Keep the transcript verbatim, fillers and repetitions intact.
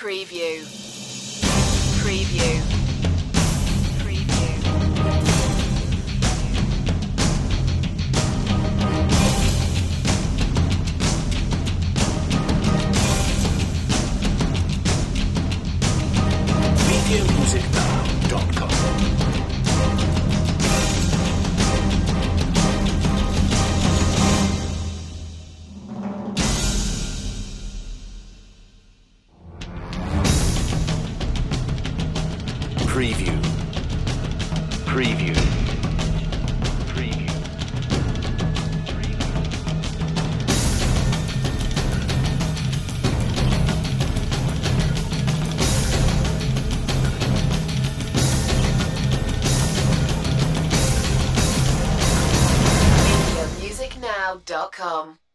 Preview. Preview. Preview. radio music now dot com. Preview. Preview. Preview. radio music now dot com